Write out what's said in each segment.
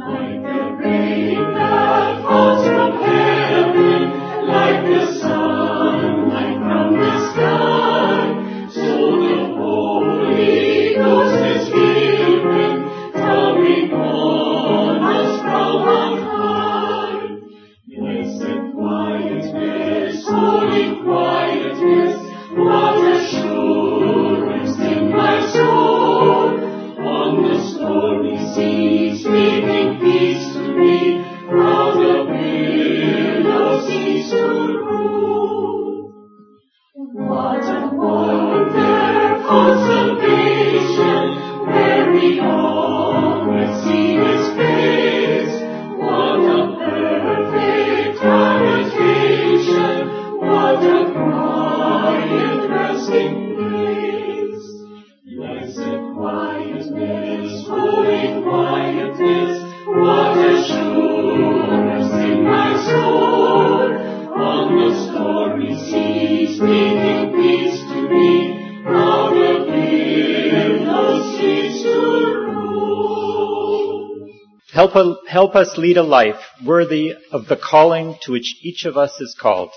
Help us lead a life worthy of the calling to which each of us is called.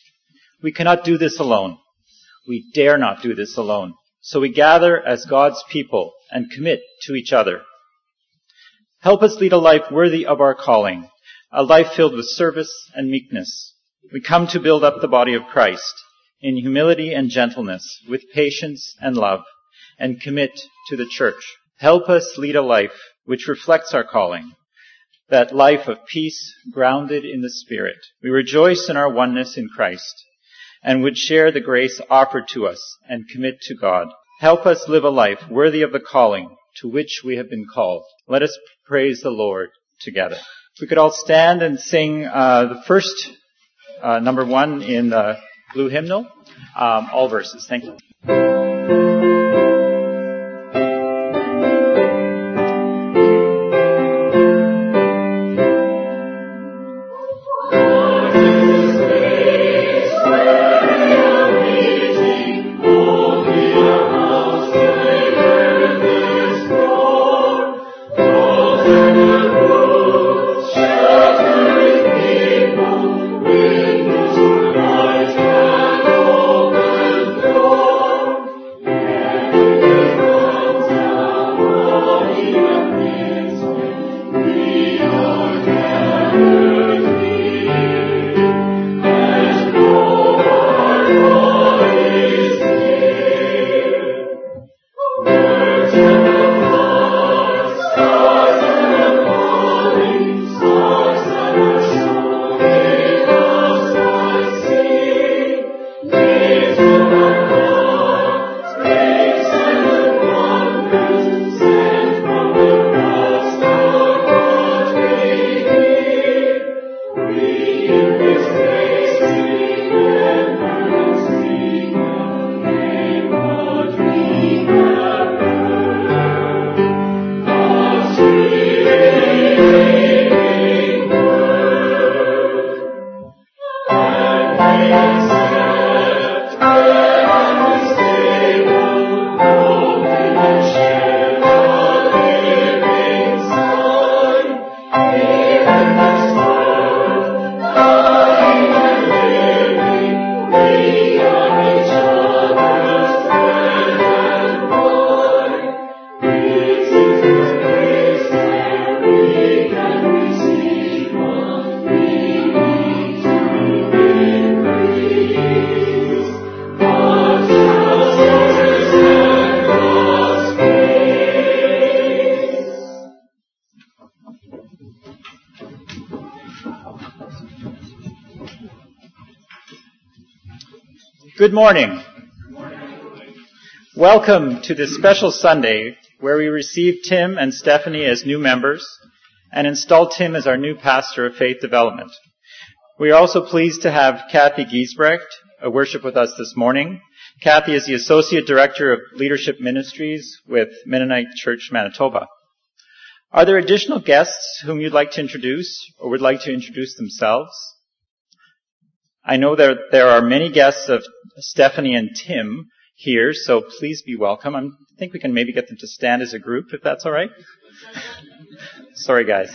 We cannot do this alone. We dare not do this alone. So we gather as God's people and commit to each other. Help us lead a life worthy of our calling, a life filled with service and meekness. We come to build up the body of Christ in humility and gentleness, with patience and love, and commit to the church. Help us lead a life which reflects our calling, that life of peace grounded in the Spirit. We rejoice in our oneness in Christ and would share the grace offered to us and commit to God. Help us live a life worthy of the calling to which we have been called. Let us praise the Lord together. If we could all stand and sing the first number 1 in the blue hymnal, all verses. Thank you. Good morning. Welcome to this special Sunday where we receive Tim and Stephanie as new members and install Tim as our new pastor of faith development. We are also pleased to have Kathy Giesbrecht worship with us this morning. Kathy is the Associate Director of Leadership Ministries with Mennonite Church, Manitoba. Are there additional guests whom you'd like to introduce or would like to introduce themselves? I know there are many guests of Stephanie and Tim here, so please be welcome. I think we can maybe get them to stand as a group, if that's all right. Sorry, guys.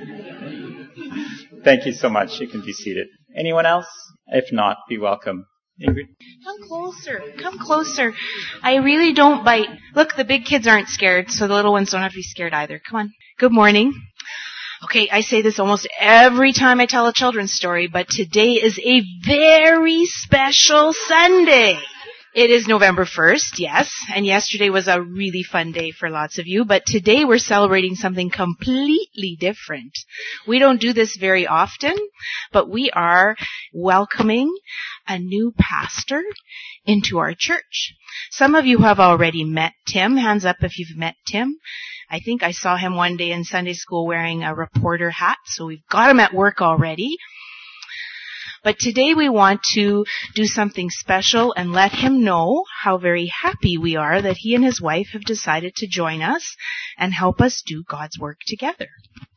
Thank you so much. You can be seated. Anyone else? If not, be welcome. Ingrid? Come closer. Come closer. I really don't bite. Look, the big kids aren't scared, so the little ones don't have to be scared either. Come on. Good morning. Okay, I say this almost every time I tell a children's story, but today is a very special Sunday. It is November 1st, yes, and yesterday was a really fun day for lots of you, but today we're celebrating something completely different. We don't do this very often, but we are welcoming a new pastor into our church. Some of you have already met Tim. Hands up if you've met Tim. I think I saw him one day in Sunday school wearing a reporter hat, so we've got him at work already. But today we want to do something special and let him know how very happy we are that he and his wife have decided to join us and help us do God's work together.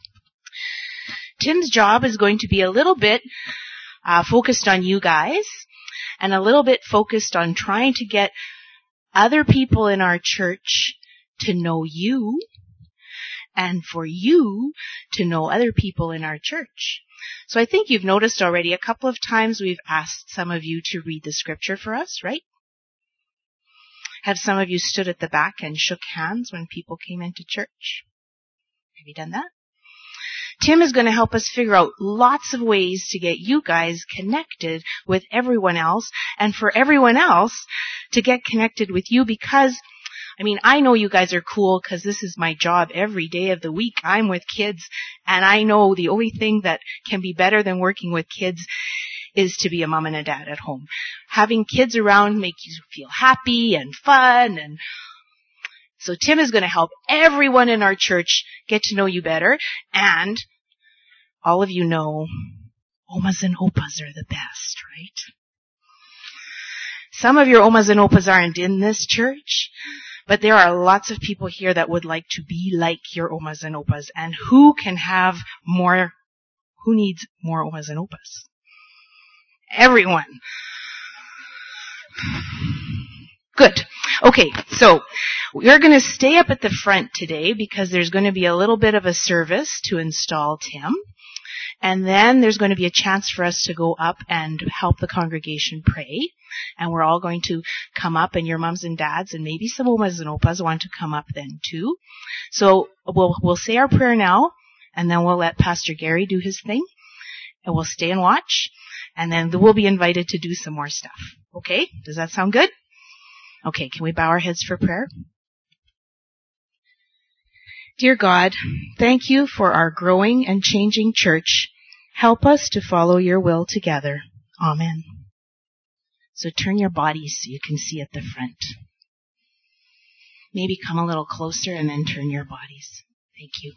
Tim's job is going to be a little bit focused on you guys and a little bit focused on trying to get other people in our church to know you and for you to know other people in our church. So I think you've noticed already a couple of times we've asked some of you to read the scripture for us, right? Have some of you stood at the back and shook hands when people came into church? Have you done that? Tim is going to help us figure out lots of ways to get you guys connected with everyone else and for everyone else to get connected with you because I know you guys are cool because this is my job every day of the week. I'm with kids, and I know the only thing that can be better than working with kids is to be a mom and a dad at home. Having kids around makes you feel happy and fun, and so Tim is going to help everyone in our church get to know you better, and all of you know omas and opas are the best, right? Some of your omas and opas aren't in this church, but there are lots of people here that would like to be like your omas and opas. And who needs more omas and opas? Everyone. Good. Okay, so we're going to stay up at the front today because there's going to be a little bit of a service to install Tim. And then there's going to be a chance for us to go up and help the congregation pray. And we're all going to come up, and your moms and dads and maybe some omas and opas want to come up then too. So we'll say our prayer now, and then we'll let Pastor Gary do his thing, and we'll stay and watch, and then we'll be invited to do some more stuff. Okay? Does that sound good? Okay, can we bow our heads for prayer? Dear God, thank you for our growing and changing church. Help us to follow your will together. Amen. So turn your bodies so you can see at the front. Maybe come a little closer and then turn your bodies. Thank you.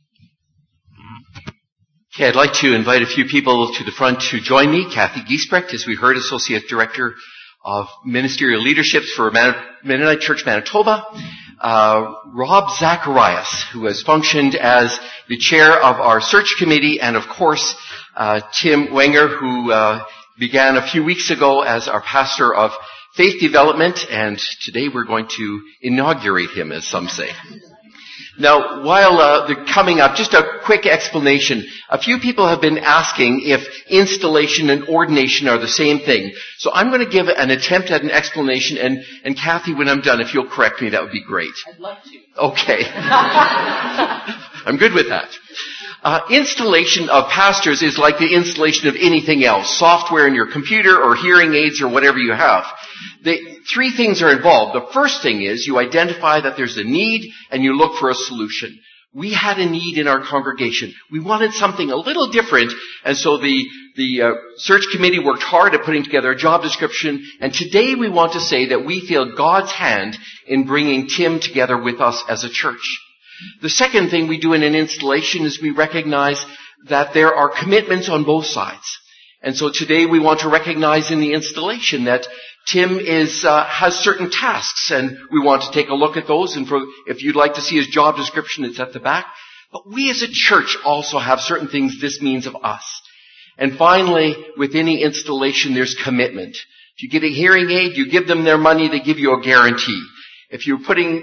Okay, I'd like to invite a few people to the front to join me. Kathy Giesbrecht, as we heard, Associate Director of Ministerial Leaderships for Mennonite Church Manitoba. Rob Zacharias, who has functioned as the chair of our search committee, and of course, Tim Wenger, who began a few weeks ago as our pastor of faith development, and today we're going to inaugurate him, as some say. Now, while they're coming up, just a quick explanation. A few people have been asking if installation and ordination are the same thing. So I'm going to give an attempt at an explanation, and Kathy, when I'm done, if you'll correct me, that would be great. I'd love to. Okay. I'm good with that. Installation of pastors is like the installation of anything else, software in your computer or hearing aids or whatever you have. Three things are involved. The first thing is you identify that there's a need and you look for a solution. We had a need in our congregation. We wanted something a little different, and so the search committee worked hard at putting together a job description, and today we want to say that we feel God's hand in bringing Tim together with us as a church. The second thing we do in an installation is we recognize that there are commitments on both sides. And so today we want to recognize in the installation that Tim has certain tasks, and we want to take a look at those. And if you'd like to see his job description, it's at the back. But we as a church also have certain things this means of us. And finally, with any installation, there's commitment. If you get a hearing aid, you give them their money, they give you a guarantee. If you're putting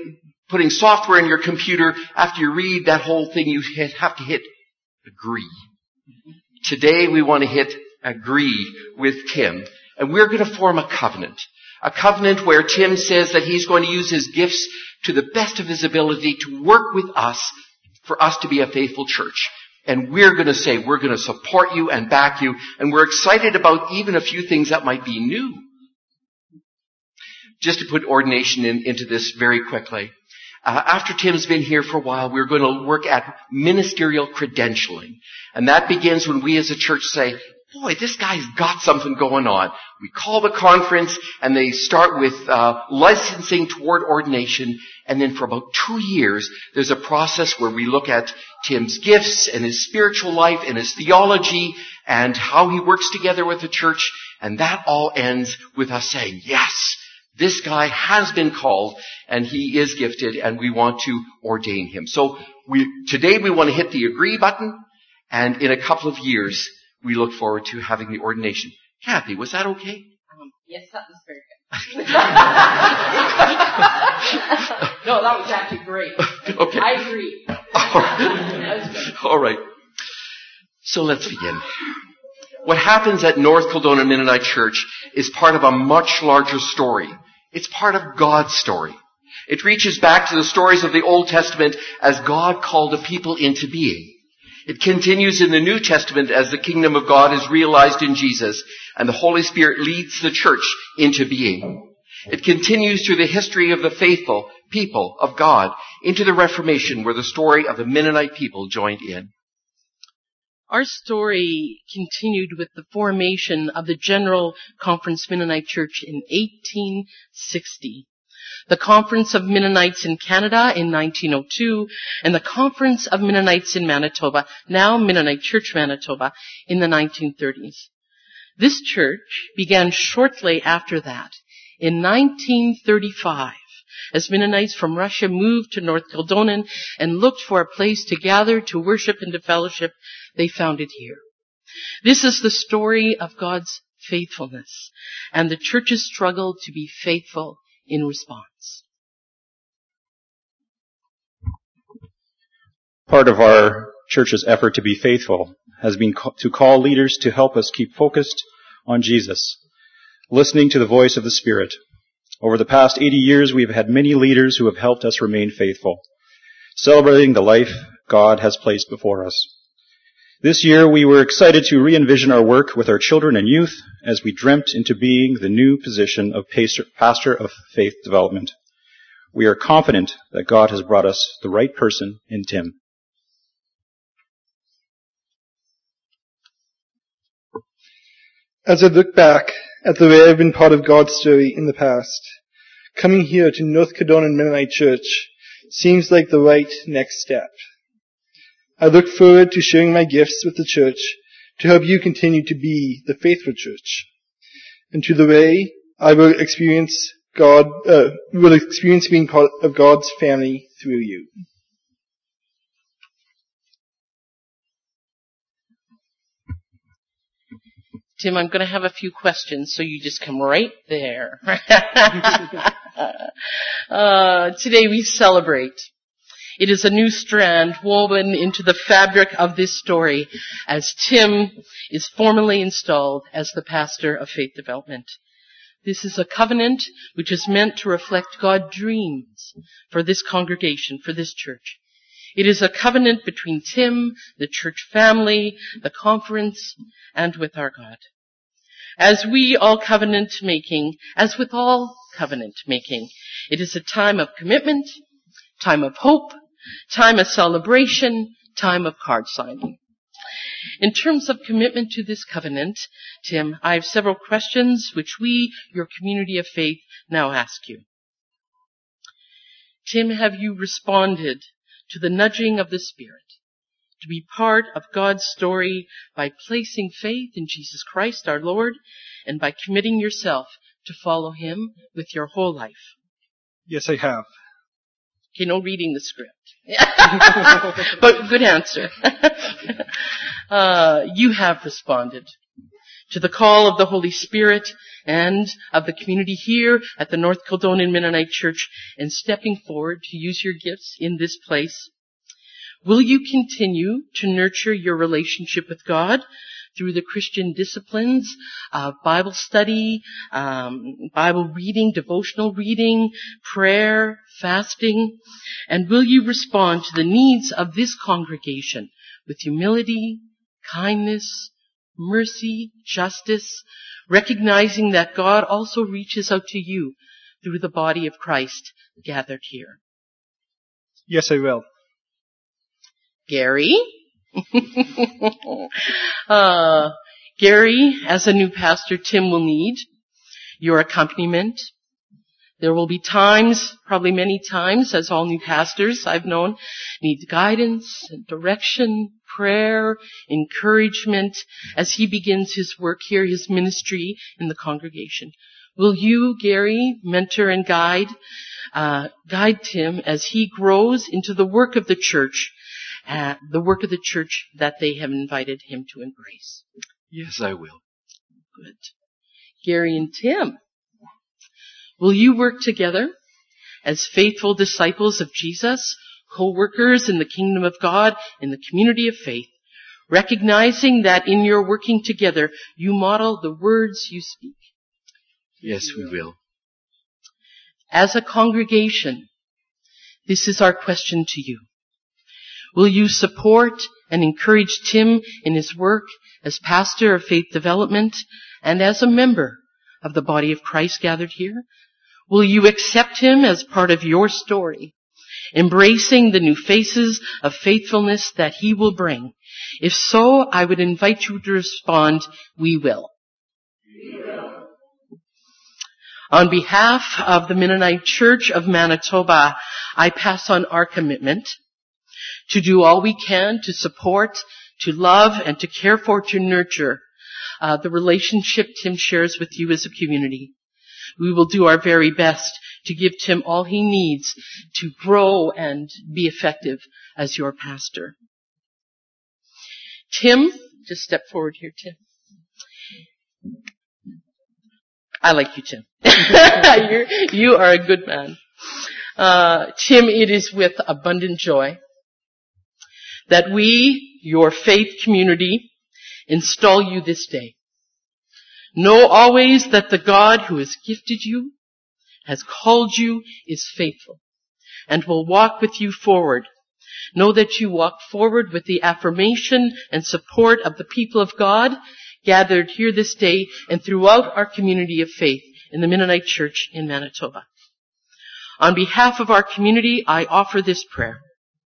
putting software in your computer, after you read that whole thing, you have to hit agree. Today we want to hit agree with Tim, and we're going to form a covenant. A covenant where Tim says that he's going to use his gifts to the best of his ability to work with us for us to be a faithful church. And we're going to say we're going to support you and back you, and we're excited about even a few things that might be new. Just to put ordination into this very quickly. After Tim's been here for a while, we're going to work at ministerial credentialing. And that begins when we as a church say, boy, this guy's got something going on. We call the conference, and they start with licensing toward ordination. And then for about 2 years, there's a process where we look at Tim's gifts and his spiritual life and his theology and how he works together with the church. And that all ends with us saying, yes, this guy has been called and he is gifted and we want to ordain him. So today we want to hit the agree button, and in a couple of years we look forward to having the ordination. Kathy, was that okay? Yes, that was very good. No, that was actually great. Okay. I agree. All right. So let's begin. What happens at North Kildonan Mennonite Church is part of a much larger story. It's part of God's story. It reaches back to the stories of the Old Testament as God called a people into being. It continues in the New Testament as the kingdom of God is realized in Jesus and the Holy Spirit leads the church into being. It continues through the history of the faithful people of God into the Reformation, where the story of the Mennonite people joined in. Our story continued with the formation of the General Conference Mennonite Church in 1860, the Conference of Mennonites in Canada in 1902, and the Conference of Mennonites in Manitoba, now Mennonite Church Manitoba, in the 1930s. This church began shortly after that, in 1935, as Mennonites from Russia moved to North Kildonan and looked for a place to gather, to worship, and to fellowship. They found it here. This is the story of God's faithfulness and the church's struggle to be faithful in response. Part of our church's effort to be faithful has been to call leaders to help us keep focused on Jesus, listening to the voice of the Spirit. Over the past 80 years, we've had many leaders who have helped us remain faithful, celebrating the life God has placed before us. This year, we were excited to re-envision our work with our children and youth as we dreamt into being the new position of Pastor of Faith Development. We are confident that God has brought us the right person in Tim. As I look back at the way I've been part of God's story in the past, coming here to North Kildonan Mennonite Church seems like the right next step. I look forward to sharing my gifts with the church to help you continue to be the faithful church, and to the way I will experience being part of God's family through you. Tim, I'm going to have a few questions, so you just come right there. Today we celebrate. It is a new strand woven into the fabric of this story as Tim is formally installed as the pastor of faith development. This is a covenant which is meant to reflect God's dreams for this congregation, for this church. It is a covenant between Tim, the church family, the conference, and with our God. As with all covenant making, it is a time of commitment, time of hope, time of celebration, time of card signing. In terms of commitment to this covenant, Tim, I have several questions which we, your community of faith, now ask you. Tim, have you responded to the nudging of the Spirit to be part of God's story by placing faith in Jesus Christ our Lord and by committing yourself to follow Him with your whole life? Yes, I have. Okay, no reading the script. But good answer. You have responded. to the call of the Holy Spirit and of the community here at the North Kildonan Mennonite Church and stepping forward to use your gifts in this place? Will you continue to nurture your relationship with God through the Christian disciplines of Bible study, Bible reading, devotional reading, prayer, fasting? And will you respond to the needs of this congregation with humility, kindness, mercy, justice, recognizing that God also reaches out to you through the body of Christ gathered here? Yes, I will. Gary? Gary, as a new pastor, Tim will need your accompaniment. There will be times, probably many times, as all new pastors I've known, need guidance and direction, prayer, encouragement as he begins his work here, his ministry in the congregation. Will you, Gary, mentor and guide Tim as he grows into the work of the church that they have invited him to embrace? Yes, I will. Good. Gary and Tim, will you work together as faithful disciples of Jesus, co-workers in the kingdom of God, in the community of faith, recognizing that in your working together, you model the words you speak? Yes, we will. As a congregation, this is our question to you. Will you support and encourage Tim in his work as pastor of faith development and as a member of the body of Christ gathered here? Will you accept him as part of your story, embracing the new faces of faithfulness that he will bring? If so, I would invite you to respond, we will. We will. On behalf of the Mennonite Church of Manitoba, I pass on our commitment to do all we can to support, to love, and to care for, to nurture the relationship Tim shares with you as a community. We will do our very best to give Tim all he needs to grow and be effective as your pastor. Tim, just step forward here, Tim. I like you, Tim. You are a good man. Tim, it is with abundant joy that we, your faith community, install you this day. Know always that the God who has gifted you, has called you, is faithful and will walk with you forward. Know that you walk forward with the affirmation and support of the people of God gathered here this day and throughout our community of faith in the Mennonite Church in Manitoba. On behalf of our community, I offer this prayer.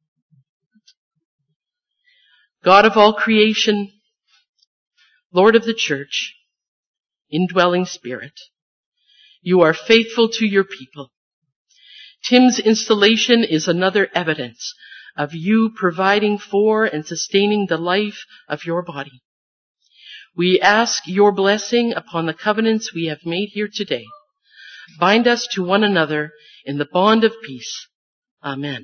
God of all creation, Lord of the Church, indwelling Spirit, you are faithful to your people. Tim's installation is another evidence of you providing for and sustaining the life of your body. We ask your blessing upon the covenants we have made here today. Bind us to one another in the bond of peace. Amen.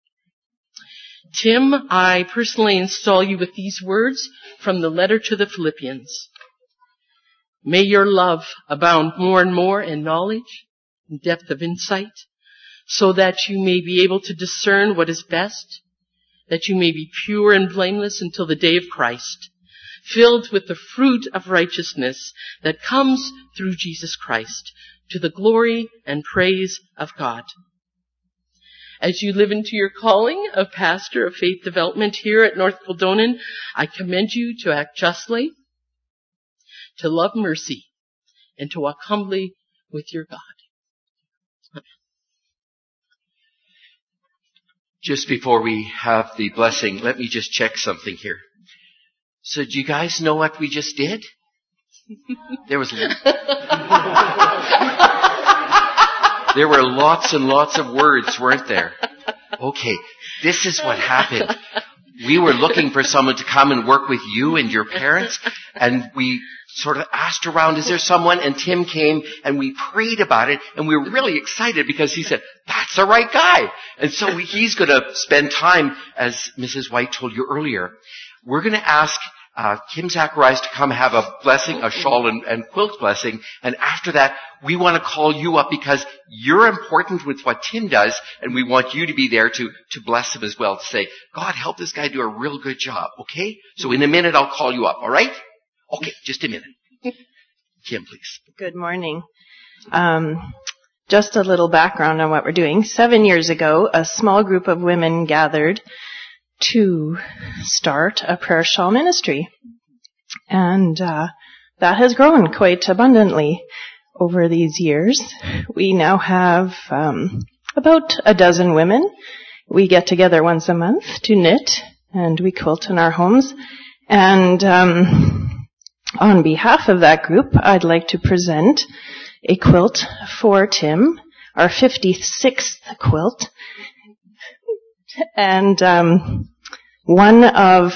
Tim, I personally install you with these words from the letter to the Philippians. May your love abound more and more in knowledge and depth of insight, so that you may be able to discern what is best, that you may be pure and blameless until the day of Christ, filled with the fruit of righteousness that comes through Jesus Christ, to the glory and praise of God. As you live into your calling of pastor of faith development here at North Kildonan, I commend you to act justly, to love mercy, and to walk humbly with your God. Amen. Just before we have the blessing, let me just check something here. So do you guys know what we just did? There were lots and lots of words, weren't there? Okay, this is what happened. We were looking for someone to come and work with you and your parents, and we sort of asked around, is there someone? And Tim came, and we prayed about it, and we were really excited because he said, that's the right guy. And so he's going to spend time, as Mrs. White told you earlier. We're going to ask Kim Zacharias to come have a blessing, a shawl and quilt blessing. And after that, we want to call you up because you're important with what Tim does, and we want you to be there to bless him as well, to say, God, help this guy do a real good job, okay? So in a minute, I'll call you up, all right? Okay, just a minute. Kim, please. Good morning. Just a little background on what we're doing. 7 years ago, a small group of women gathered to start a prayer shawl ministry. And that has grown quite abundantly over these years. We now have about a dozen women. We get together once a month to knit, and we quilt in our homes. And on behalf of that group, I'd like to present a quilt for Tim, our 56th quilt, and one of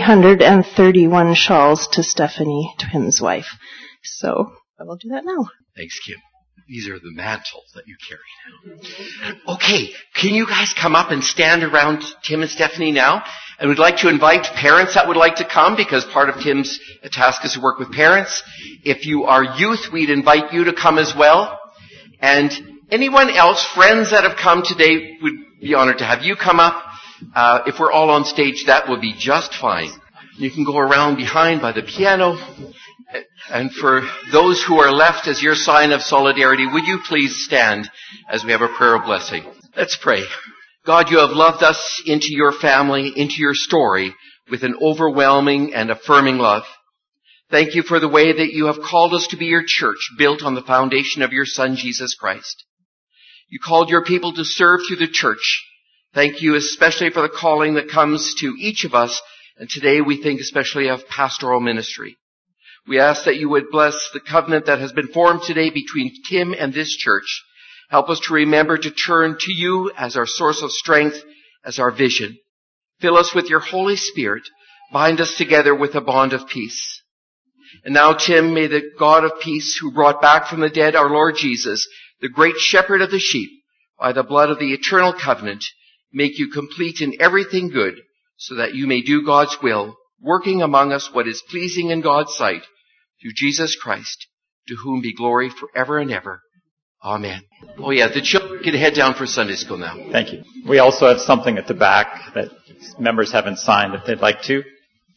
331 shawls to Stephanie, Tim's wife. So I will do that now. Thanks, Kim. These are the mantles that you carry now. Okay, can you guys come up and stand around Tim and Stephanie now? And we'd like to invite parents that would like to come, because part of Tim's task is to work with parents. If you are youth, we'd invite you to come as well. And anyone else, friends that have come today, would be honored to have you come up. If we're all on stage, that will be just fine. You can go around behind by the piano. And for those who are left, as your sign of solidarity, would you please stand as we have a prayer of blessing? Let's pray. God, you have loved us into your family, into your story, with an overwhelming and affirming love. Thank you for the way that you have called us to be your church, built on the foundation of your Son, Jesus Christ. You called your people to serve through the church. Thank you especially for the calling that comes to each of us, and today we think especially of pastoral ministry. We ask that you would bless the covenant that has been formed today between Tim and this church. Help us to remember to turn to you as our source of strength, as our vision. Fill us with your Holy Spirit. Bind us together with a bond of peace. And now, Tim, may the God of peace, who brought back from the dead our Lord Jesus, the great shepherd of the sheep, by the blood of the eternal covenant, make you complete in everything good, so that you may do God's will, working among us what is pleasing in God's sight, through Jesus Christ, to whom be glory forever and ever. Amen. Oh yeah, the children can head down for Sunday school now. Thank you. We also have something at the back that members haven't signed if they'd like to.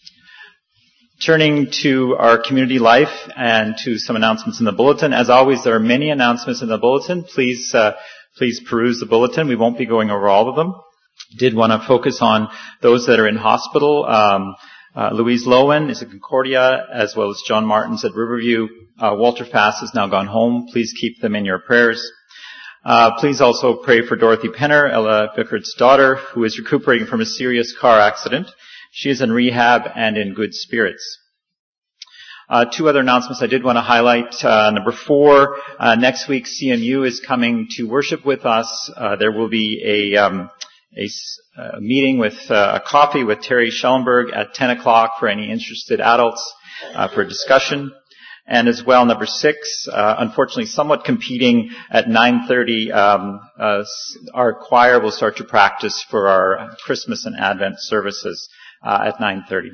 Turning to our community life and to some announcements in the bulletin. As always, there are many announcements in the bulletin. Please peruse the bulletin. We won't be going over all of them. Did want to focus on those that are in hospital. Louise Lowen is at Concordia, as well as John Martin's at Riverview. Walter Fass has now gone home. Please keep them in your prayers. Please also pray for Dorothy Penner, Ella Bickard's daughter, who is recuperating from a serious car accident. She is in rehab and in good spirits. Two other announcements I did want to highlight. Number 4, next week CMU is coming to worship with us. There will be a meeting with a coffee with Terry Schellenberg at 10 o'clock for any interested adults for discussion. And as well, number 6, unfortunately somewhat competing at 9:30, our choir will start to practice for our Christmas and Advent services at 9:30.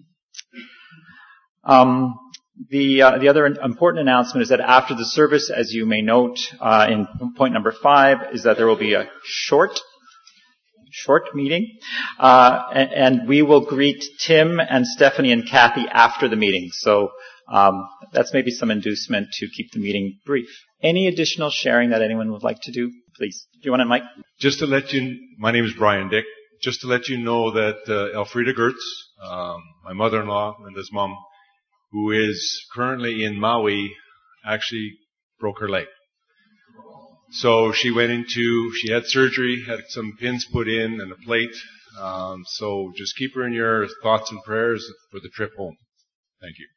The other important announcement is that after the service, as you may note in point number 5, is that there will be a short meeting, and we will greet Tim and Stephanie and Kathy after the meeting. So that's maybe some inducement to keep the meeting brief. Any additional sharing that anyone would like to do, please? Do you want it, Mike? Just to let you, my name is Brian Dick. Just to let you know that Elfrida Gertz, my mother-in-law, Linda's mom, who is currently in Maui, actually broke her leg. So she had surgery, had some pins put in and a plate. So just keep her in your thoughts and prayers for the trip home. Thank you.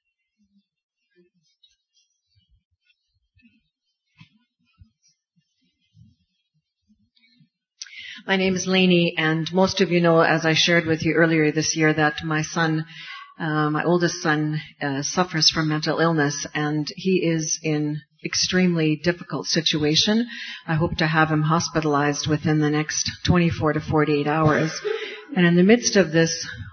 My name is Lainey, and most of you know, as I shared with you earlier this year, that my son, my oldest son, suffers from mental illness, and he is in extremely difficult situation. I hope to have him hospitalized within the next 24 to 48 hours. And in the midst of this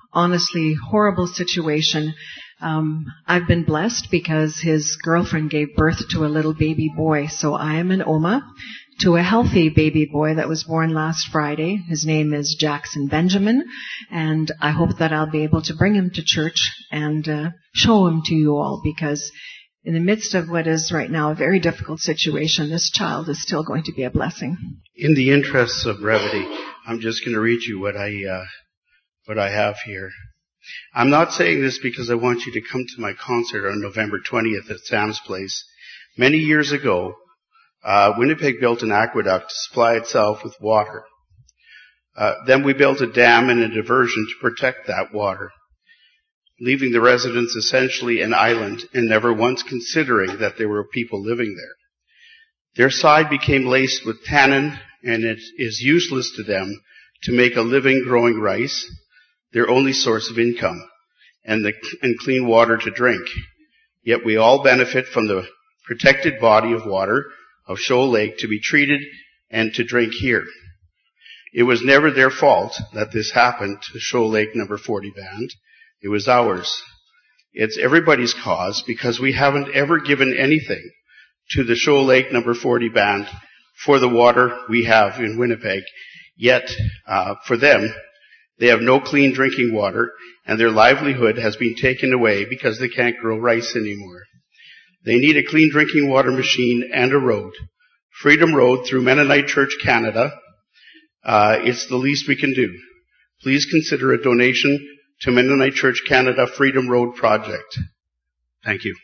honestly horrible situation. I've been blessed because his girlfriend gave birth to a little baby boy. So I am an Oma to a healthy baby boy that was born last Friday. His name is Jackson Benjamin, and I hope that I'll be able to bring him to church and show him to you all, because in the midst of what is right now a very difficult situation, this child is still going to be a blessing. In the interests of brevity, I'm just going to read you what I have here. I'm not saying this because I want you to come to my concert on November 20th at Sam's Place. Many years ago, Winnipeg built an aqueduct to supply itself with water. Then we built a dam and a diversion to protect that water, leaving the residents essentially an island and never once considering that there were people living there. Their side became laced with tannin, and it is useless to them to make a living growing rice, their only source of income, and clean water to drink. Yet we all benefit from the protected body of water of Shoal Lake to be treated and to drink here. It was never their fault that this happened to Shoal Lake number 40 band. It was ours. It's everybody's cause because we haven't ever given anything to the Shoal Lake number 40 band for the water we have in Winnipeg. Yet, for them, they have no clean drinking water, and their livelihood has been taken away because they can't grow rice anymore. They need a clean drinking water machine and a road. Freedom Road through Mennonite Church Canada. It's the least we can do. Please consider a donation to Mennonite Church Canada Freedom Road Project. Thank you.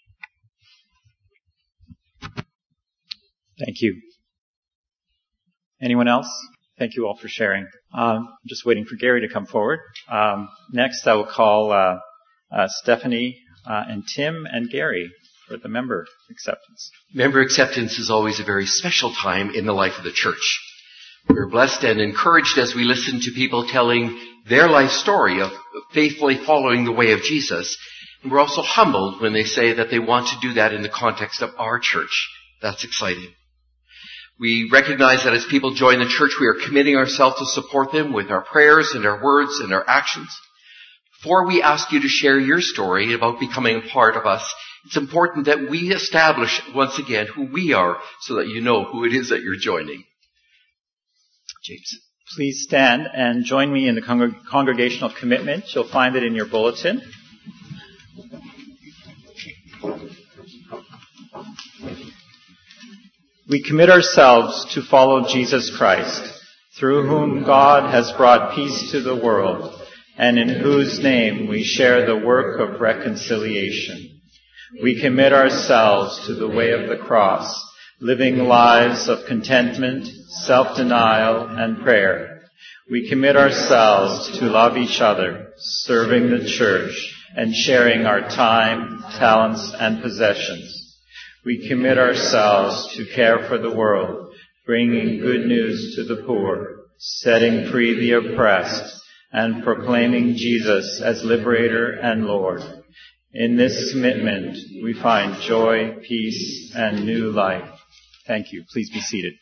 Thank you. Anyone else? Thank you all for sharing. I'm just waiting for Gary to come forward. Next, I will call Stephanie and Tim and Gary for the member acceptance. Member acceptance is always a very special time in the life of the church. We're blessed and encouraged as we listen to people telling their life story of faithfully following the way of Jesus. And we're also humbled when they say that they want to do that in the context of our church. That's exciting. We recognize that as people join the church, we are committing ourselves to support them with our prayers and our words and our actions. Before we ask you to share your story about becoming a part of us, it's important that we establish once again who we are so that you know who it is that you're joining. James. Please stand and join me in the congregational commitment. You'll find it in your bulletin. We commit ourselves to follow Jesus Christ, through whom God has brought peace to the world, and in whose name we share the work of reconciliation. We commit ourselves to the way of the cross, living lives of contentment, self-denial, and prayer. We commit ourselves to love each other, serving the church, and sharing our time, talents, and possessions. We commit ourselves to care for the world, bringing good news to the poor, setting free the oppressed, and proclaiming Jesus as liberator and Lord. In this commitment, we find joy, peace, and new life. Thank you. Please be seated.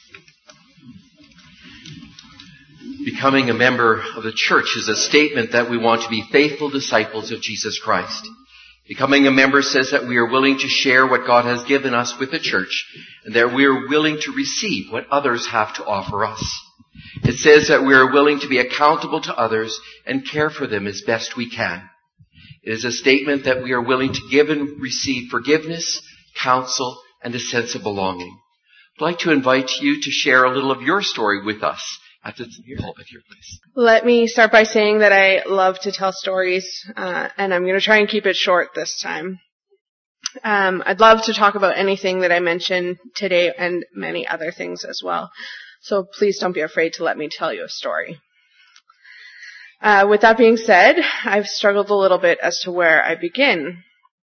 Becoming a member of the church is a statement that we want to be faithful disciples of Jesus Christ. Becoming a member says that we are willing to share what God has given us with the church, and that we are willing to receive what others have to offer us. It says that we are willing to be accountable to others and care for them as best we can. It is a statement that we are willing to give and receive forgiveness, counsel, and a sense of belonging. I'd like to invite you to share a little of your story with us at the pulpit here, please. Let me start by saying that I love to tell stories, and I'm going to try and keep it short this time. I'd love to talk about anything that I mention today and many other things as well. So please don't be afraid to let me tell you a story. With that being said, I've struggled a little bit as to where I begin.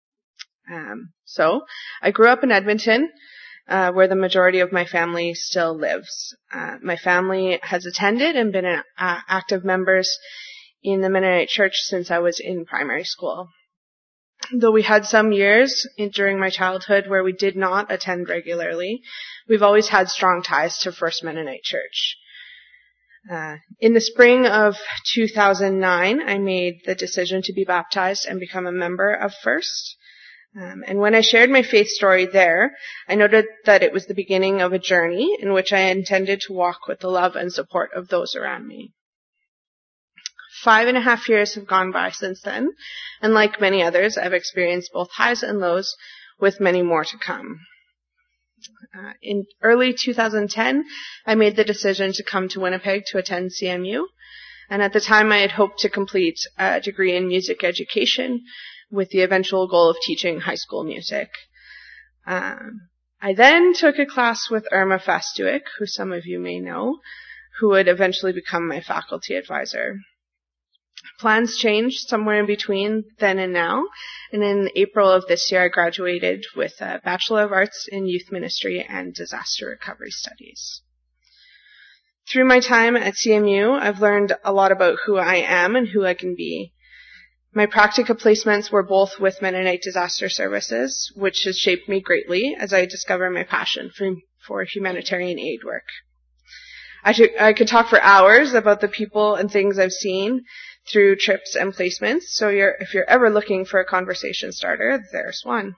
So I grew up in Edmonton, where the majority of my family still lives. My family has attended and been active members in the Mennonite Church since I was in primary school. Though we had some years during my childhood where we did not attend regularly, we've always had strong ties to First Mennonite Church. In the spring of 2009, I made the decision to be baptized and become a member of First. And when I shared my faith story there, I noted that it was the beginning of a journey in which I intended to walk with the love and support of those around me. 5.5 years have gone by since then, and like many others, I've experienced both highs and lows, with many more to come. In early 2010, I made the decision to come to Winnipeg to attend CMU, and at the time I had hoped to complete a degree in music education with the eventual goal of teaching high school music. I then took a class with Irma Fastuik, who some of you may know, who would eventually become my faculty advisor. Plans changed somewhere in between then and now, and in April of this year I graduated with a Bachelor of Arts in Youth Ministry and Disaster Recovery Studies. Through my time at CMU, I've learned a lot about who I am and who I can be. My practica placements were both with Mennonite Disaster Services, which has shaped me greatly as I discover my passion for humanitarian aid work. I could talk for hours about the people and things I've seen through trips and placements, so if you're ever looking for a conversation starter, there's one.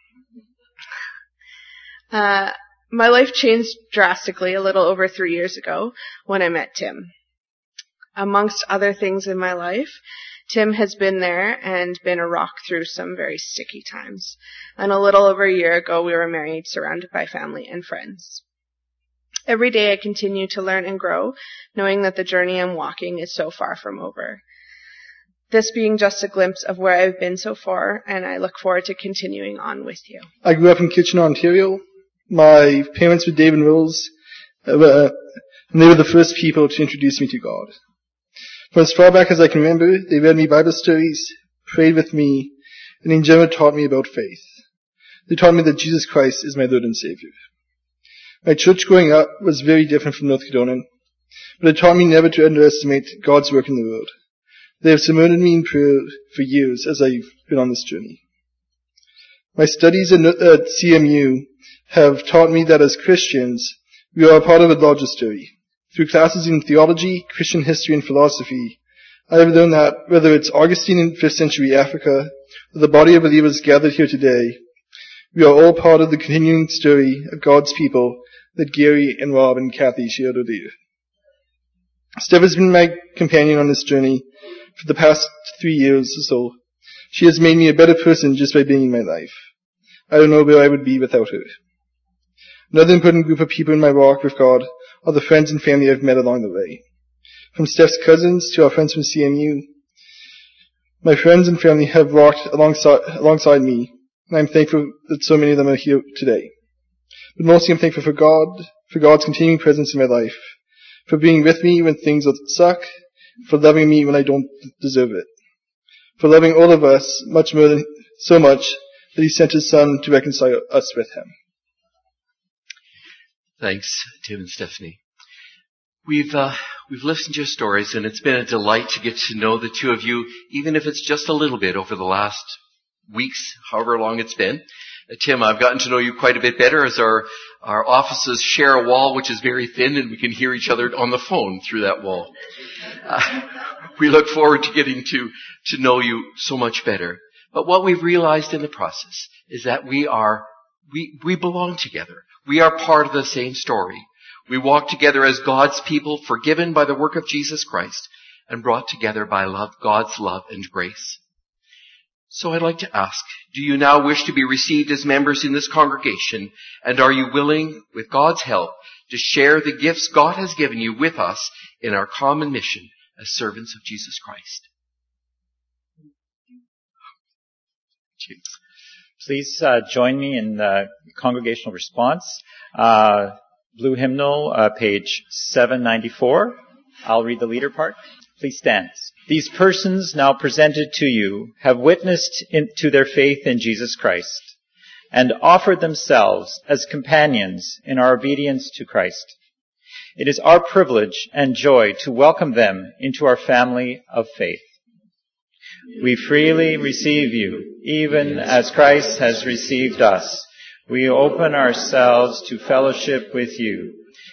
My life changed drastically a little over 3 years ago when I met Tim. Amongst other things in my life, Tim has been there and been a rock through some very sticky times. And a little over a year ago, we were married, surrounded by family and friends. Every day I continue to learn and grow, knowing that the journey I'm walking is so far from over. This being just a glimpse of where I've been so far, and I look forward to continuing on with you. I grew up in Kitchener, Ontario. My parents were Dave and Rose, and they were the first people to introduce me to God. From as far back as I can remember, they read me Bible stories, prayed with me, and in general taught me about faith. They taught me that Jesus Christ is my Lord and Savior. My church growing up was very different from North Cadonan, but it taught me never to underestimate God's work in the world. They have surrounded me in prayer for years as I've been on this journey. My studies at CMU have taught me that as Christians, we are a part of a larger story. Through classes in theology, Christian history, and philosophy, I have learned that whether it's Augustine in 5th century Africa or the body of believers gathered here today, we are all part of the continuing story of God's people that Gary and Rob and Kathy shared earlier. Steph has been my companion on this journey for the past 3 years or so. She has made me a better person just by being in my life. I don't know where I would be without her. Another important group of people in my walk with God are the friends and family I've met along the way. From Steph's cousins to our friends from CMU, my friends and family have walked alongside me, and I'm thankful that so many of them are here today. But mostly I'm thankful for God, for God's continuing presence in my life, for being with me when things suck, for loving me when I don't deserve it, for loving all of us so much that He sent His Son to reconcile us with Him. Thanks, Tim and Stephanie. We've listened to your stories, and it's been a delight to get to know the two of you, even if it's just a little bit over the last weeks, however long it's been. Tim, I've gotten to know you quite a bit better as our offices share a wall which is very thin, and we can hear each other on the phone through that wall. We look forward to getting to know you so much better. But what we've realized in the process is that we belong together. We are part of the same story. We walk together as God's people, forgiven by the work of Jesus Christ and brought together by God's love and grace. So I'd like to ask, do you now wish to be received as members in this congregation? And are you willing, with God's help, to share the gifts God has given you with us in our common mission as servants of Jesus Christ? Cheers. Please join me in the congregational response. Blue hymnal, page 794. I'll read the leader part. Please stand. These persons now presented to you have witnessed to their faith in Jesus Christ and offered themselves as companions in our obedience to Christ. It is our privilege and joy to welcome them into our family of faith. We freely receive you, even as Christ has received us. We open ourselves to fellowship with you.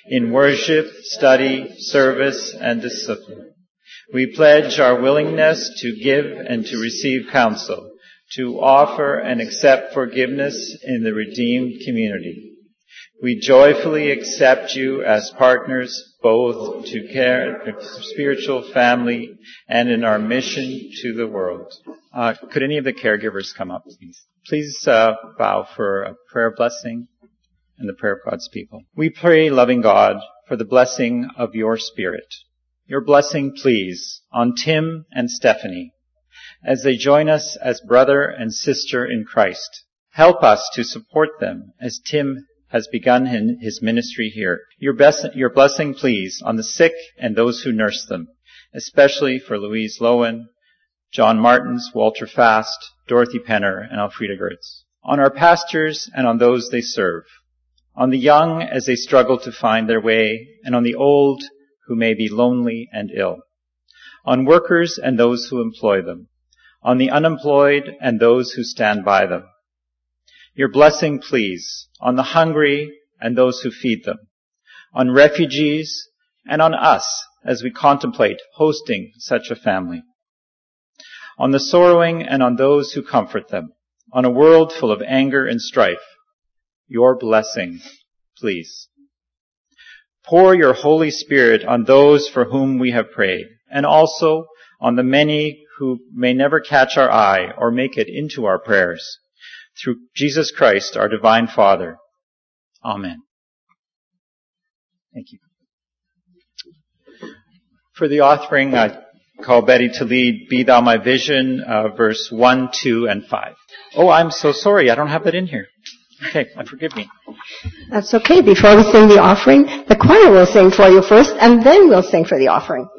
in worship, study, service, and discipline. We pledge our willingness to give and to receive counsel, to offer and accept forgiveness in the redeemed community. We joyfully accept you as partners both to care, spiritual family, and in our mission to the world. Could any of the caregivers come up, please? Please bow for a prayer blessing and the prayer of God's people. We pray, loving God, for the blessing of your Spirit. Your blessing, please, on Tim and Stephanie, as they join us as brother and sister in Christ. Help us to support them as Tim has begun his ministry here. Your blessing, please, on the sick and those who nurse them, especially for Louise Lowen, John Martins, Walter Fast, Dorothy Penner, and Elfrida Gertz. On our pastors and on those they serve. On the young as they struggle to find their way, and on the old who may be lonely and ill. On workers and those who employ them. On the unemployed and those who stand by them. Your blessing, please, on the hungry and those who feed them. On refugees and on us as we contemplate hosting such a family. On the sorrowing and on those who comfort them. On a world full of anger and strife. Your blessing, please. Pour your Holy Spirit on those for whom we have prayed, and also on the many who may never catch our eye or make it into our prayers. Through Jesus Christ, our divine Father. Amen. Thank you. For the offering, I call Betty to lead Be Thou My Vision, verse 1, 2, and 5. Oh, I'm so sorry. I don't have that in here. Okay, forgive me. That's okay. Before we sing the offering, the choir will sing for you first, and then we'll sing for the offering.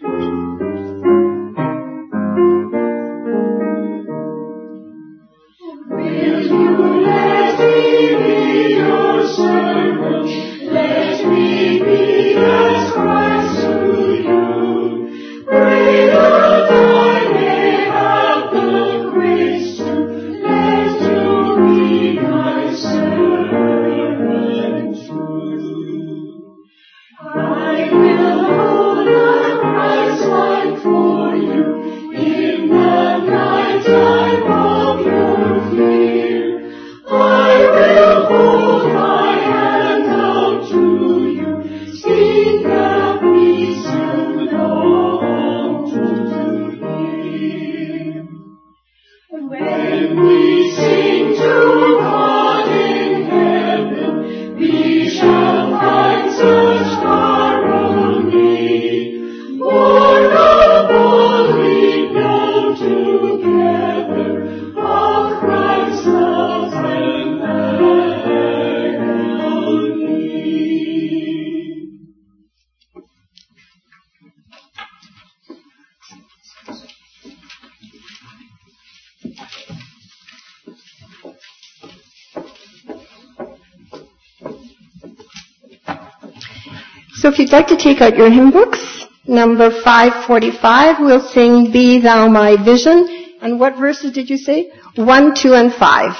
So if you'd like to take out your hymn books, number 545, we'll sing Be Thou My Vision. And what verses did you say? 1, 2, and 5.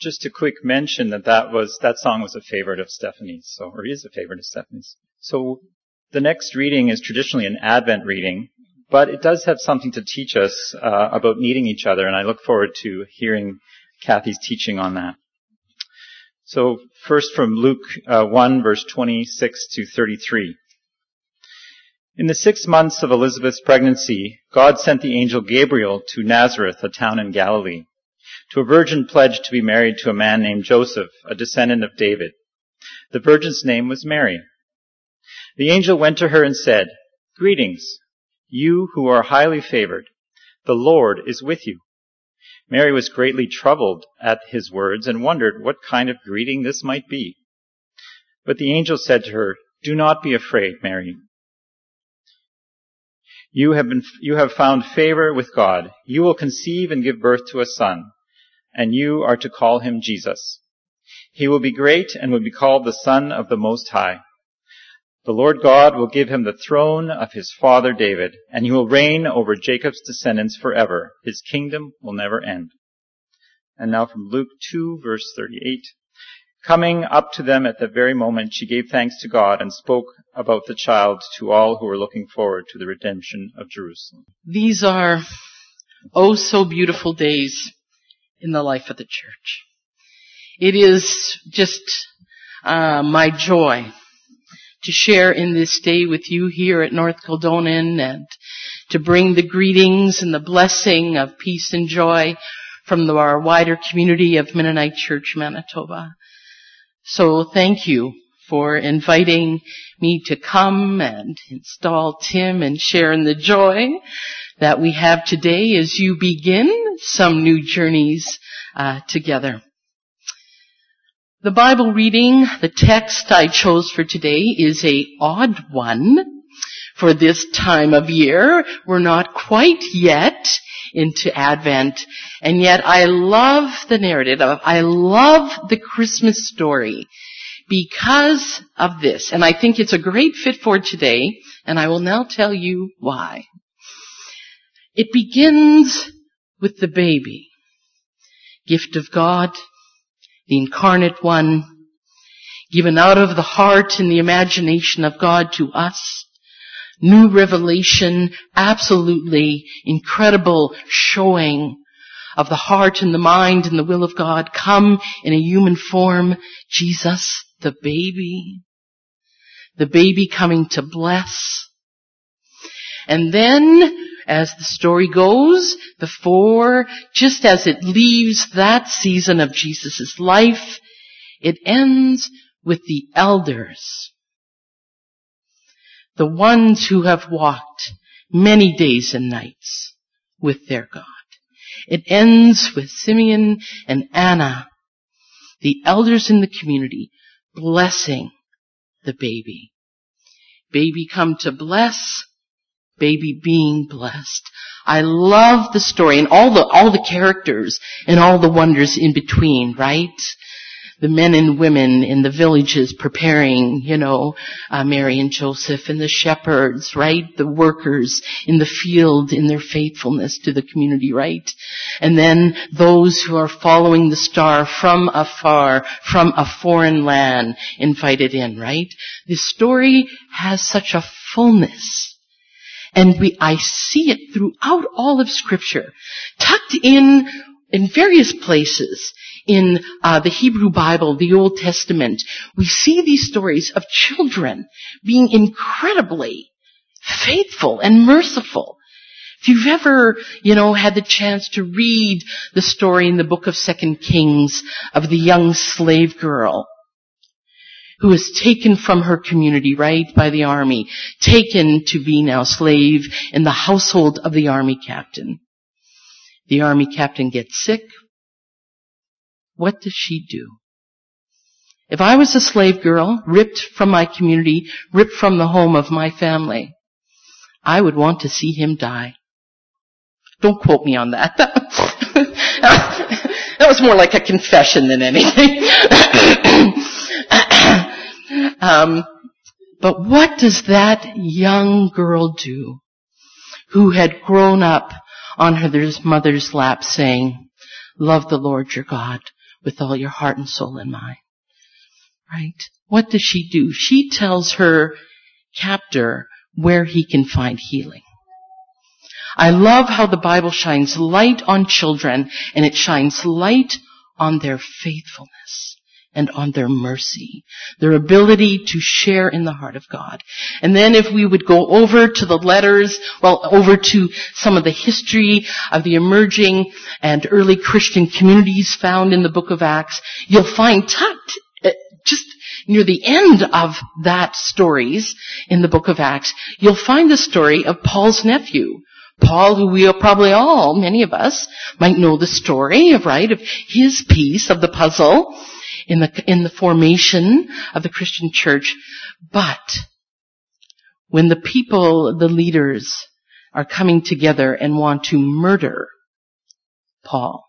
just a quick mention that song was a favorite of Stephanie's, or is a favorite of Stephanie's. So the next reading is traditionally an Advent reading, but it does have something to teach us about needing each other, and I look forward to hearing Kathy's teaching on that. So first from Luke 1, verse 26 to 33. In the 6 months of Elizabeth's pregnancy, God sent the angel Gabriel to Nazareth, a town in Galilee, to a virgin pledged to be married to a man named Joseph, a descendant of David. The virgin's name was Mary. The angel went to her and said, "Greetings, you who are highly favored. The Lord is with you." Mary was greatly troubled at his words and wondered what kind of greeting this might be. But the angel said to her, "Do not be afraid, Mary. You have found favor with God. You will conceive and give birth to a son, and you are to call him Jesus. He will be great and will be called the Son of the Most High. The Lord God will give him the throne of his father David, and he will reign over Jacob's descendants forever. His kingdom will never end." And now from Luke 2, verse 38. Coming up to them at that very moment, she gave thanks to God and spoke about the child to all who were looking forward to the redemption of Jerusalem. These are so beautiful days in the life of the church. It is just my joy to share in this day with you here at North Kildonan and to bring the greetings and the blessing of peace and joy from our wider community of Mennonite Church, Manitoba. So thank you for inviting me to come and install Tim and share in the joy that we have today as you begin some new journeys together. The Bible reading, the text I chose for today, is an odd one for this time of year. We're not quite yet into Advent, and yet I love the narrative. I love the Christmas story because of this, and I think it's a great fit for today, and I will now tell you why. It begins with the baby, gift of God, the incarnate one, given out of the heart and the imagination of God to us. New revelation, absolutely incredible showing of the heart and the mind and the will of God come in a human form. Jesus, the baby coming to bless. And then, as the story goes, just as it leaves that season of Jesus' life, it ends with the elders. The ones who have walked many days and nights with their God. It ends with Simeon and Anna, the elders in the community, blessing the baby. Baby come to bless, baby being blessed. I love the story and all the characters and all the wonders in between, right? The men and women in the villages preparing, Mary and Joseph, and the shepherds, right? The workers in the field in their faithfulness to the community, right? And then those who are following the star from afar, from a foreign land, invited in, right? This story has such a fullness. And I see it throughout all of Scripture, tucked in various places. In the Hebrew Bible, the Old Testament, we see these stories of children being incredibly faithful and merciful. If you've ever, had the chance to read the story in the book of 2 Kings of the young slave girl who was taken from her community, right, by the army, taken to be now slave in the household of the army captain. The army captain gets sick. What does she do? If I was a slave girl, ripped from my community, ripped from the home of my family, I would want to see him die. Don't quote me on that. That was more like a confession than anything. But what does that young girl do who had grown up on her mother's lap saying, "Love the Lord your God with all your heart and soul and mind. Right? What does she do? She tells her captor where he can find healing. I love how the Bible shines light on children, and it shines light on their faithfulness and on their mercy, their ability to share in the heart of God. And then if we would go over to the letters, over to some of the history of the emerging and early Christian communities found in the book of Acts, you'll find tucked just near the end of that stories in the book of Acts, you'll find the story of Paul's nephew. Paul, who we probably all, many of us, might know the story of, right, of his piece of the puzzle in the formation of the Christian church. But when the people, the leaders, are coming together and want to murder Paul,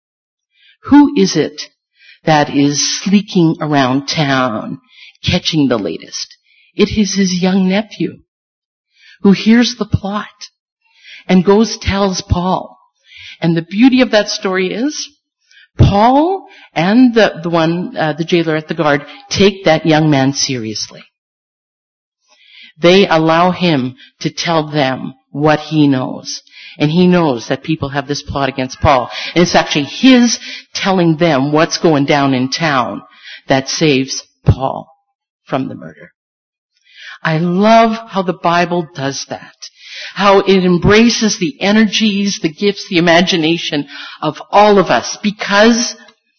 who is it that is sneaking around town, catching the latest? It is his young nephew, who hears the plot and tells Paul. And the beauty of that story is, Paul and the jailer at the guard take that young man seriously. They allow him to tell them what he knows. And he knows that people have this plot against Paul. And it's actually his telling them what's going down in town that saves Paul from the murder. I love how the Bible does that. How it embraces the energies, the gifts, the imagination of all of us, because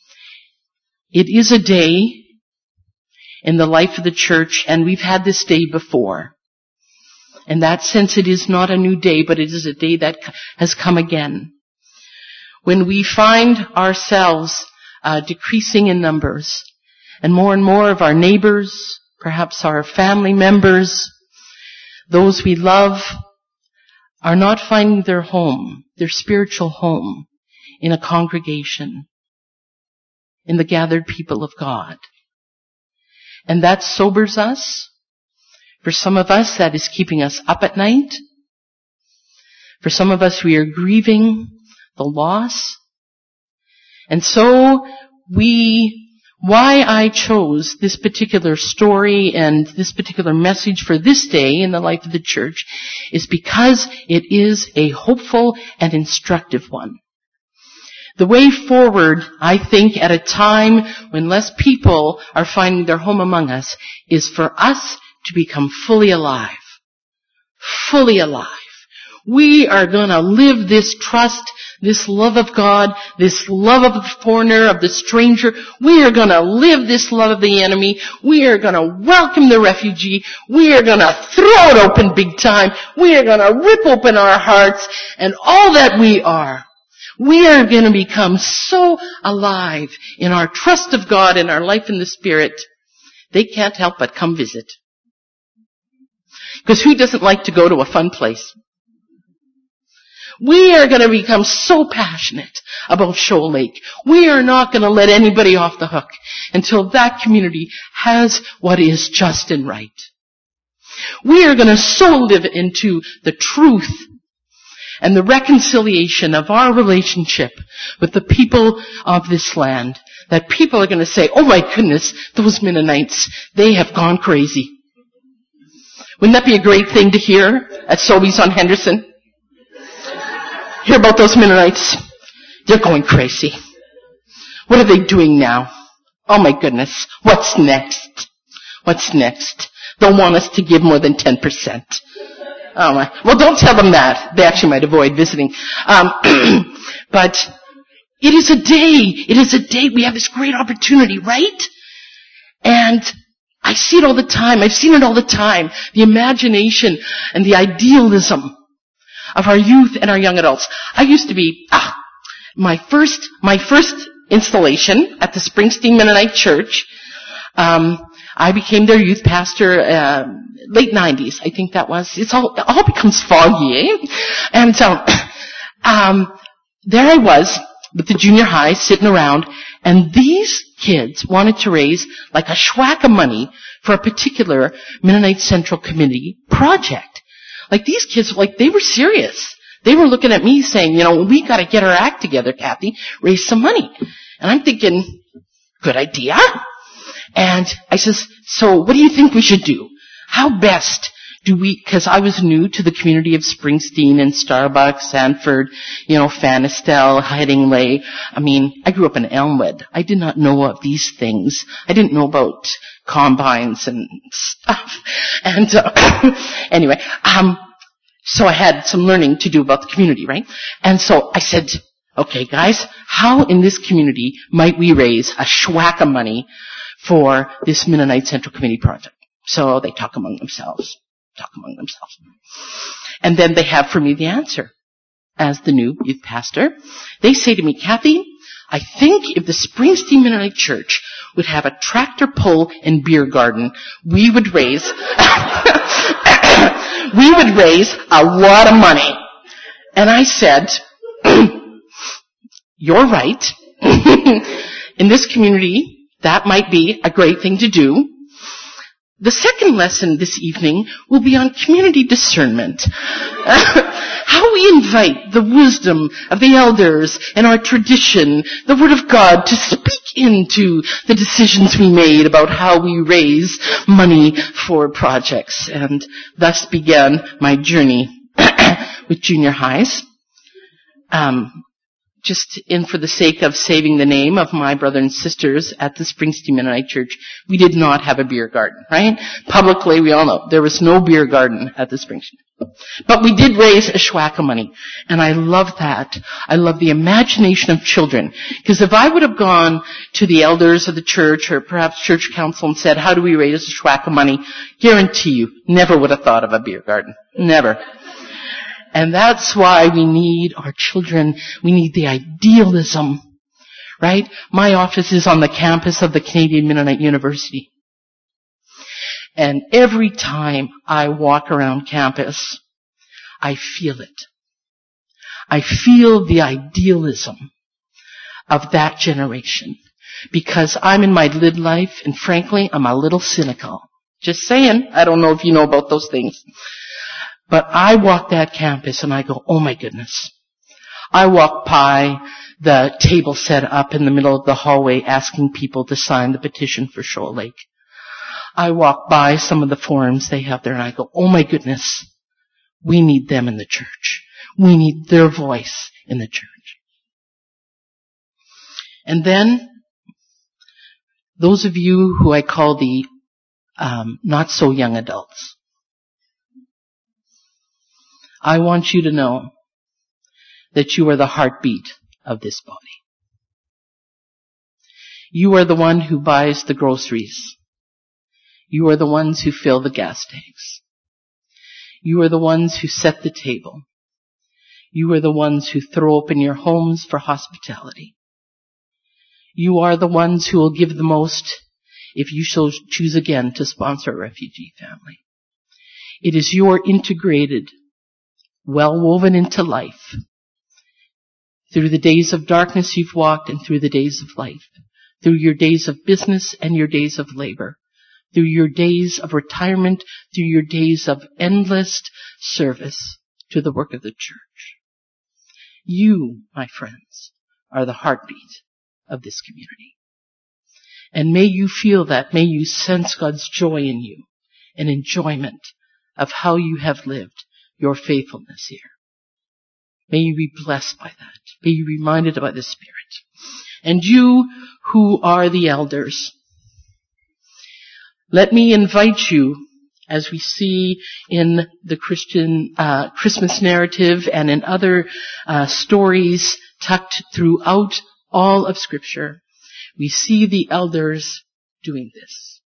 it is a day in the life of the church, and we've had this day before. In that sense, it is not a new day, but it is a day that has come again. When we find ourselves decreasing in numbers, and more of our neighbors, perhaps our family members, those we love, are not finding their home, their spiritual home, in a congregation, in the gathered people of God. And that sobers us. For some of us, that is keeping us up at night. For some of us, we are grieving the loss. And so why I chose this particular story and this particular message for this day in the life of the church is because it is a hopeful and instructive one. The way forward, I think, at a time when less people are finding their home among us, is for us to become fully alive. Fully alive. We are going to live this trust, this love of God, this love of the foreigner, of the stranger. We are going to live this love of the enemy. We are going to welcome the refugee. We are going to throw it open big time. We are going to rip open our hearts and all that we are. We are going to become so alive in our trust of God and our life in the Spirit, they can't help but come visit. Because who doesn't like to go to a fun place? We are going to become so passionate about Shoal Lake. We are not going to let anybody off the hook until that community has what is just and right. We are going to so live into the truth and the reconciliation of our relationship with the people of this land that people are going to say, oh my goodness, those Mennonites, they have gone crazy. Wouldn't that be a great thing to hear at Sobeys on Henderson? Hear about those Mennonites. They're going crazy. What are they doing now? Oh my goodness. What's next? What's next? They'll want us to give more than 10%. Oh my. Well, don't tell them that. They actually might avoid visiting. But it is a day. We have this great opportunity, right? And I see it all the time. I've seen it all the time. The imagination and the idealism of our youth and our young adults. I used to be, my first installation at the Springsteen Mennonite Church, I became their youth pastor, late 90s, I think that was. It all becomes foggy, eh? And so, there I was with the junior high sitting around, and these kids wanted to raise like a schwack of money for a particular Mennonite Central Committee project. Like these kids, they were serious. They were looking at me saying, we got to get our act together, Kathy, raise some money. And I'm thinking, good idea. And I says, so what do you think we should do? How best do we, because I was new to the community of Springsteen and Starbucks, Sanford, Fanistel, Headingley. I mean, I grew up in Elmwood. I did not know of these things. I didn't know about combines and stuff. And anyway, so I had some learning to do about the community, right? And so I said, okay, guys, how in this community might we raise a schwack of money for this Mennonite Central Committee project? So they talk among themselves. And then they have for me the answer. As the new youth pastor, they say to me, Kathy, I think if the Springsteen Mennonite Church would have a tractor pull and beer garden, we would raise a lot of money. And I said, you're right. In this community, that might be a great thing to do. The second lesson this evening will be on community discernment. How we invite the wisdom of the elders and our tradition, the Word of God, to speak into the decisions we made about how we raise money for projects. And thus began my journey with junior highs. Just in for the sake of saving the name of my brother and sisters at the Springsteen Mennonite Church, we did not have a beer garden, right? Publicly, we all know there was no beer garden at the Springsteen. But we did raise a schwack of money. And I love that. I love the imagination of children. Because if I would have gone to the elders of the church or perhaps church council and said, how do we raise a schwack of money? Guarantee you, never would have thought of a beer garden. Never. And that's why we need our children. We need the idealism, right? My office is on the campus of the Canadian Mennonite University. And every time I walk around campus, I feel it. I feel the idealism of that generation. Because I'm in my midlife, and frankly, I'm a little cynical. Just saying. I don't know if you know about those things. But I walk that campus and I go, oh my goodness. I walk by the table set up in the middle of the hallway asking people to sign the petition for Shoal Lake. I walk by some of the forums they have there and I go, oh my goodness. We need them in the church. We need their voice in the church. And then, those of you who I call the not so young adults, I want you to know that you are the heartbeat of this body. You are the one who buys the groceries. You are the ones who fill the gas tanks. You are the ones who set the table. You are the ones who throw open your homes for hospitality. You are the ones who will give the most if you so choose again to sponsor a refugee family. It is your integrated, well woven into life. Through the days of darkness you've walked and through the days of life. Through your days of business and your days of labor. Through your days of retirement, through your days of endless service to the work of the church. You, my friends, are the heartbeat of this community. And may you feel that, may you sense God's joy in you and enjoyment of how you have lived your faithfulness here. May you be blessed by that. May you be reminded by the Spirit. And you who are the elders, let me invite you, as we see in the Christian Christmas narrative and in other stories tucked throughout all of Scripture, we see the elders doing this.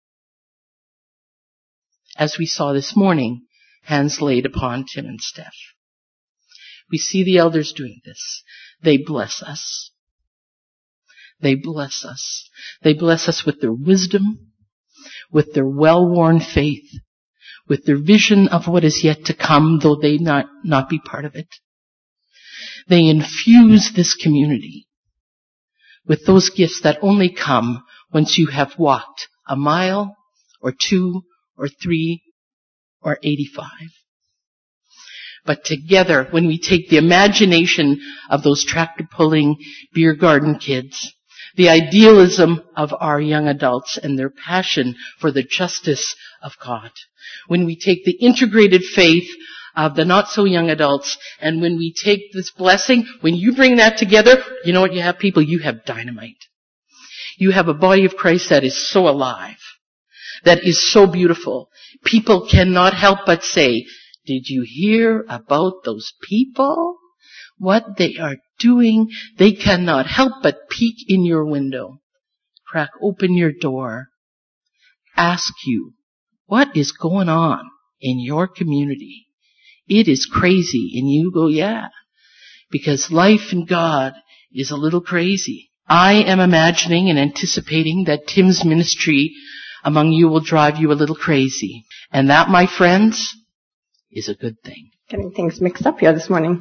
As we saw this morning, hands laid upon Tim and Steph. We see the elders doing this. They bless us. They bless us. They bless us with their wisdom, with their well-worn faith, with their vision of what is yet to come, though they not be part of it. They infuse this community with those gifts that only come once you have walked a mile or 2 or 3 or 85. But together, when we take the imagination of those tractor-pulling beer garden kids, the idealism of our young adults and their passion for the justice of God. When we take the integrated faith of the not so young adults, and when we take this blessing, when you bring that together, you know what you have, people? You have dynamite. You have a body of Christ that is so alive, that is so beautiful. People cannot help but say, did you hear about those people? What they are doing, they cannot help but peek in your window, crack open your door, ask you, what is going on in your community? It is crazy. And you go, yeah, because life in God is a little crazy. I am imagining and anticipating that Tim's ministry among you will drive you a little crazy. And that, my friends, is a good thing. Getting things mixed up here this morning.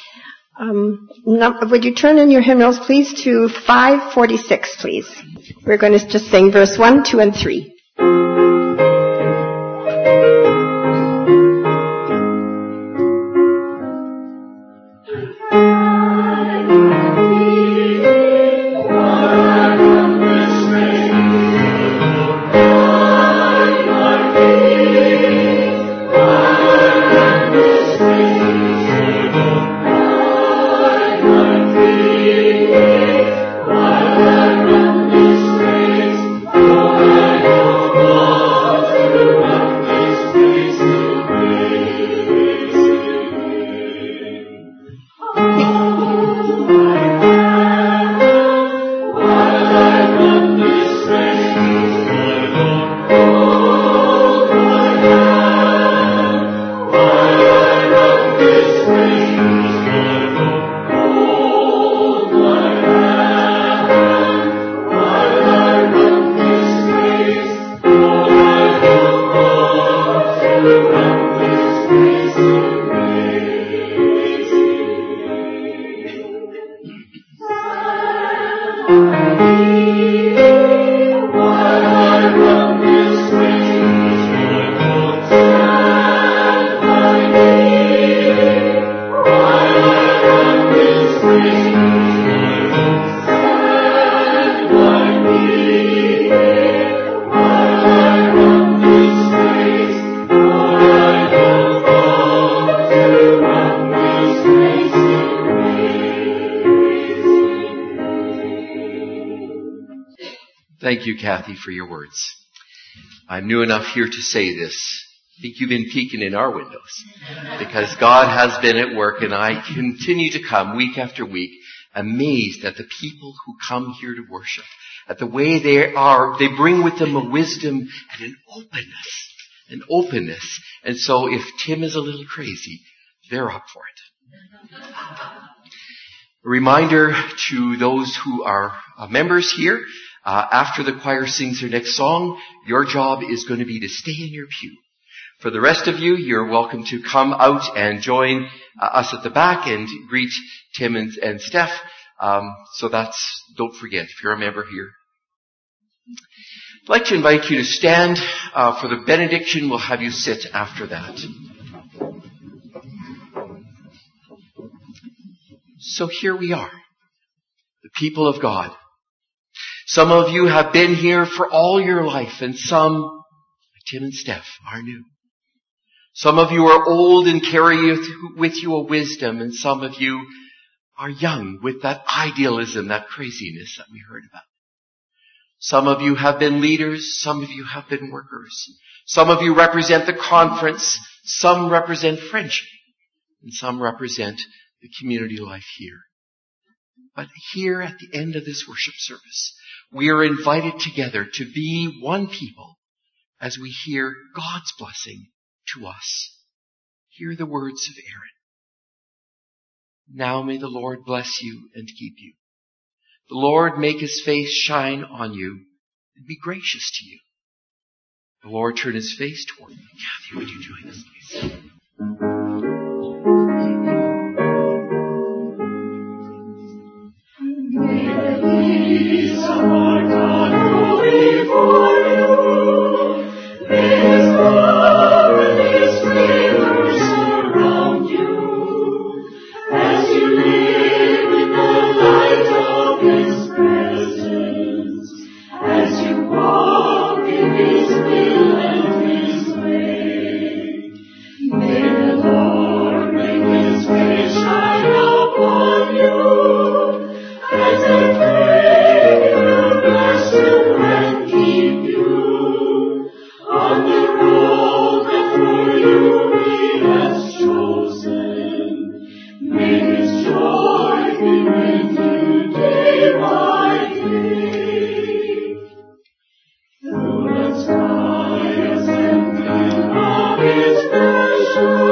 Would you turn in your hymnals, please, to 546, please? We're going to just sing verse 1, 2, and 3. Thank you, Kathy, for your words. I'm new enough here to say this. I think you've been peeking in our windows because God has been at work, and I continue to come week after week amazed at the people who come here to worship, at the way they are. They bring with them a wisdom and an openness. And so if Tim is a little crazy, they're up for it. A reminder to those who are members here, after the choir sings their next song, your job is going to be to stay in your pew. For the rest of you, you're welcome to come out and join us at the back and greet Tim and Steph. So don't forget, if you're a member here. I'd like to invite you to stand for the benediction. We'll have you sit after that. So here we are, the people of God. Some of you have been here for all your life, and some, like Tim and Steph, are new. Some of you are old and carry with you a wisdom, and some of you are young with that idealism, that craziness that we heard about. Some of you have been leaders, some of you have been workers. Some of you represent the conference, some represent friendship, and some represent the community life here. But here at the end of this worship service, we are invited together to be one people as we hear God's blessing to us. Hear the words of Aaron. Now may the Lord bless you and keep you. The Lord make his face shine on you and be gracious to you. The Lord turn his face toward you. Kathy, would you join us, please? May the peace of our God go before you. May his love and his favor surround you as you live in the light of his presence. Show